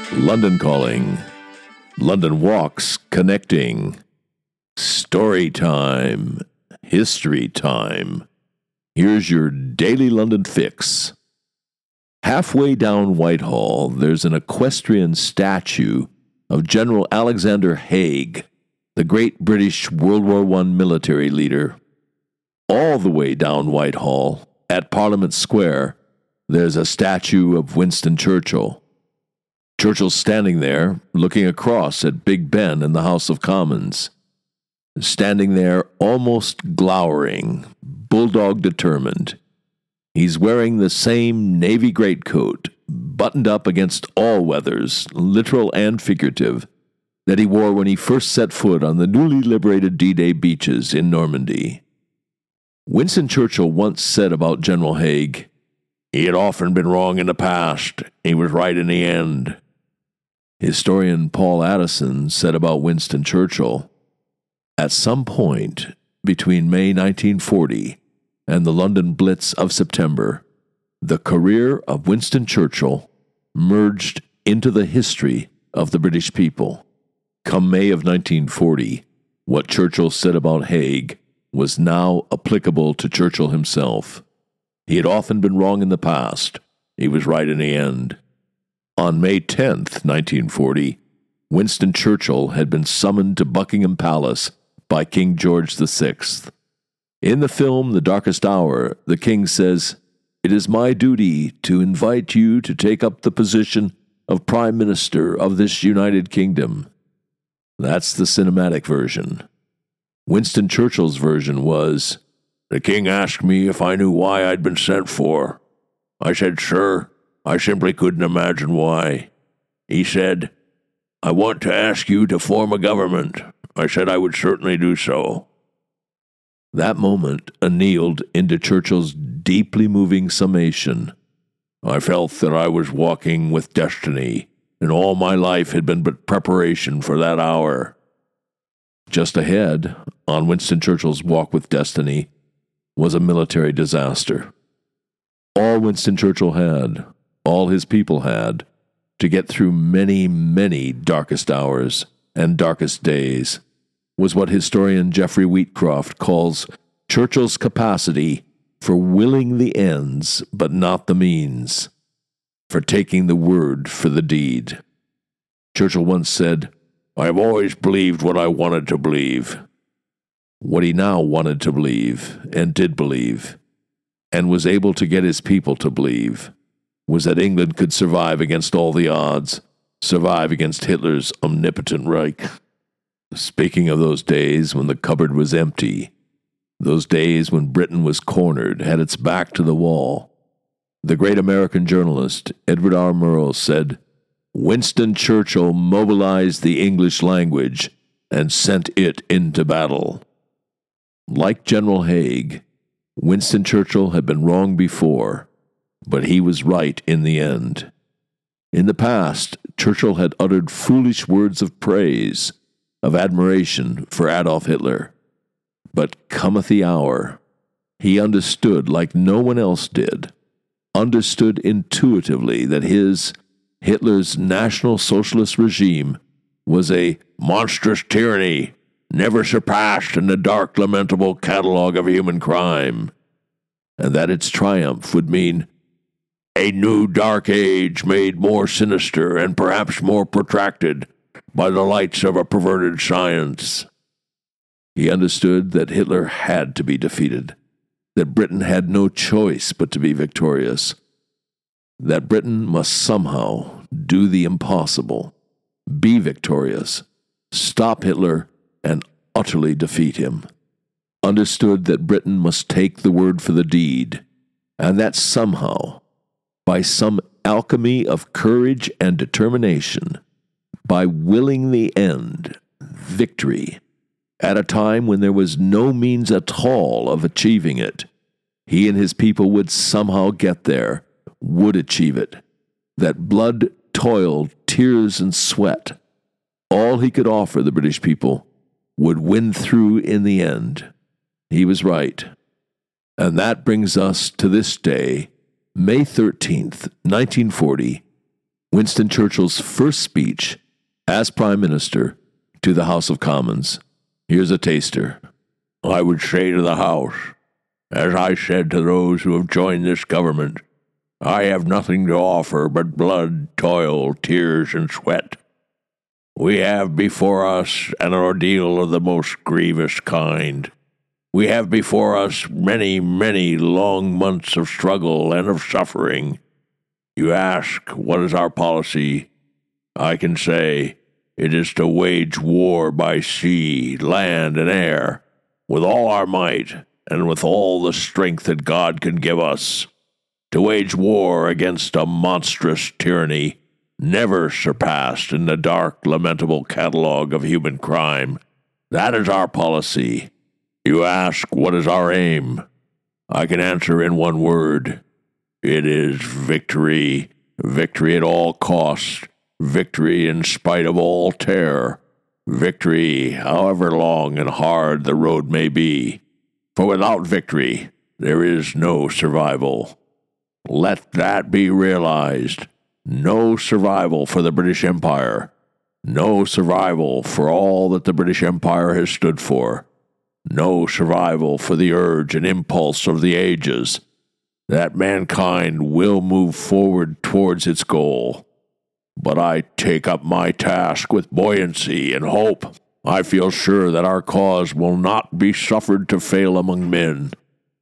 London Calling, London Walks Connecting, Story Time, History Time. Here's your daily London fix. Halfway down Whitehall, there's an equestrian statue of General Alexander Haig, the great British World War I military leader. All the way down Whitehall, at Parliament Square, there's a statue of Winston Churchill. Churchill's standing there, looking across at Big Ben and the House of Commons. Standing there, almost glowering, bulldog determined. He's wearing the same navy greatcoat, buttoned up against all weathers, literal and figurative, that he wore when he first set foot on the newly liberated D-Day beaches in Normandy. Winston Churchill once said about General Haig, "He had often been wrong in the past. He was right in the end." Historian Paul Addison said about Winston Churchill, "At some point between May 1940 and the London Blitz of September, the career of Winston Churchill merged into the history of the British people." Come May of 1940, what Churchill said about Haig was now applicable to Churchill himself. He had often been wrong in the past. He was right in the end. On May 10th, 1940, Winston Churchill had been summoned to Buckingham Palace by King George VI. In the film The Darkest Hour, the king says, "It is my duty to invite you to take up the position of Prime Minister of this United Kingdom." That's the cinematic version. Winston Churchill's version was, "The king asked me if I knew why I'd been sent for. I said, 'Sir, I simply couldn't imagine why.' He said, 'I want to ask you to form a government.' I said I would certainly do so." That moment annealed into Churchill's deeply moving summation. "I felt that I was walking with destiny, and all my life had been but preparation for that hour." Just ahead, on Winston Churchill's walk with destiny, was a military disaster. All Winston Churchill had, all his people had, to get through many, many darkest hours and darkest days, was what historian Geoffrey Wheatcroft calls Churchill's capacity for willing the ends but not the means, for taking the word for the deed. Churchill once said, "I have always believed what I wanted to believe." What he now wanted to believe, and did believe, and was able to get his people to believe, was that England could survive against all the odds, survive against Hitler's omnipotent Reich. Speaking of those days when the cupboard was empty, those days when Britain was cornered, had its back to the wall, the great American journalist Edward R. Murrow said, "Winston Churchill mobilized the English language and sent it into battle." Like General Haig, Winston Churchill had been wrong before, but he was right in the end. In the past, Churchill had uttered foolish words of praise, of admiration for Adolf Hitler. But cometh the hour, he understood like no one else did, understood intuitively that Hitler's National Socialist regime was a monstrous tyranny, never surpassed in the dark, lamentable catalogue of human crime, and that its triumph would mean a new dark age made more sinister and perhaps more protracted by the lights of a perverted science. He understood that Hitler had to be defeated, that Britain had no choice but to be victorious, that Britain must somehow do the impossible, be victorious, stop Hitler, and utterly defeat him. Understood that Britain must take the word for the deed, and that somehow, by some alchemy of courage and determination, by willing the end, victory, at a time when there was no means at all of achieving it, he and his people would somehow get there, would achieve it. That blood, toil, tears, and sweat, all he could offer the British people, would win through in the end. He was right. And that brings us to this day, May 13th, 1940, Winston Churchill's first speech as Prime Minister to the House of Commons. Here's a taster. I would say to the House, as I said to those who have joined this government, I have nothing to offer but blood, toil, tears, and sweat. We have before us an ordeal of the most grievous kind. We have before us many, many long months of struggle and of suffering. You ask, what is our policy? I can say, it is to wage war by sea, land, and air, with all our might, and with all the strength that God can give us. To wage war against a monstrous tyranny, never surpassed in the dark, lamentable catalogue of human crime. That is our policy. You ask, what is our aim? I can answer in one word. It is victory. Victory at all costs. Victory in spite of all terror. Victory, however long and hard the road may be. For without victory, there is no survival. Let that be realized. No survival for the British Empire. No survival for all that the British Empire has stood for. No survival for the urge and impulse of the ages. That mankind will move forward towards its goal. But I take up my task with buoyancy and hope. I feel sure that our cause will not be suffered to fail among men.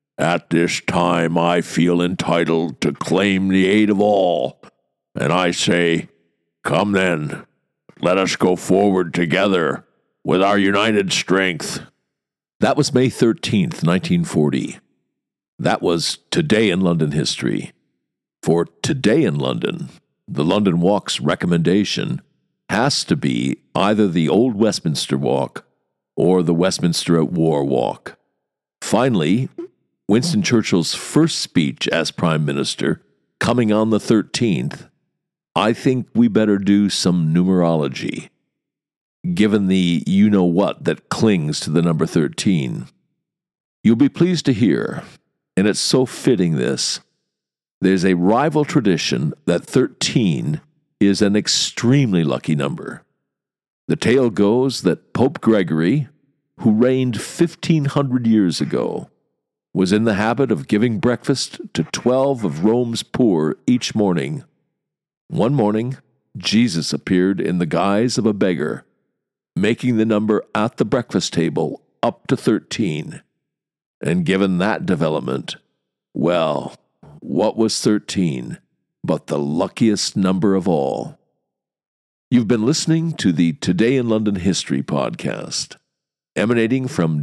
At this time, I feel entitled to claim the aid of all, and I say, come then, let us go forward together with our united strength. That was May 13th, 1940. That was Today in London History. For Today in London, the London Walk's recommendation has to be either the Old Westminster Walk or the Westminster at War Walk. Finally, Winston Churchill's first speech as Prime Minister, coming on the 13th, I think we better do some numerology, given the you-know-what that clings to the number 13. You'll be pleased to hear, and it's so fitting this, there's a rival tradition that 13 is an extremely lucky number. The tale goes that Pope Gregory, who reigned 1,500 years ago, was in the habit of giving breakfast to 12 of Rome's poor each morning. One morning, Jesus appeared in the guise of a beggar, making the number at the breakfast table up to 13. And given that development, well, what was 13 but the luckiest number of all? You've been listening to the Today in London History podcast, emanating from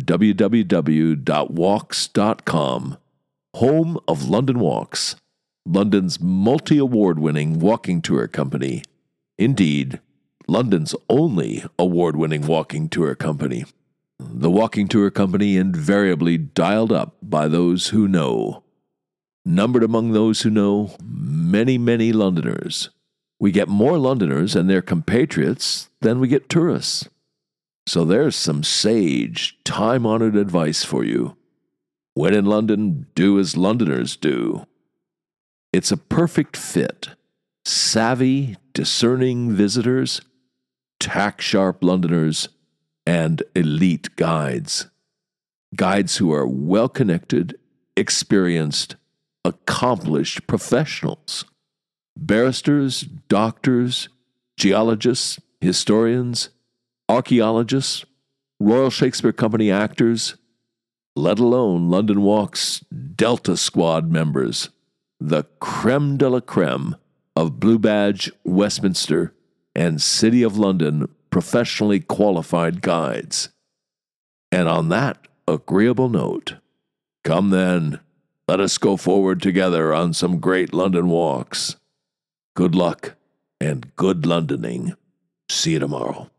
www.walks.com, home of London Walks, London's multi-award-winning walking tour company. Indeed, London's only award-winning walking tour company. The walking tour company invariably dialed up by those who know. Numbered among those who know, many, many Londoners. We get more Londoners and their compatriots than we get tourists. So there's some sage, time-honored advice for you. When in London, do as Londoners do. It's a perfect fit. Savvy, discerning visitors, tack-sharp Londoners, and elite guides. Guides who are well-connected, experienced, accomplished professionals. Barristers, doctors, geologists, historians, archaeologists, Royal Shakespeare Company actors, let alone London Walk's Delta Squad members, the creme de la creme of Blue Badge, Westminster, and City of London professionally qualified guides. And on that agreeable note, come then, let us go forward together on some great London walks. Good luck and good Londoning. See you tomorrow.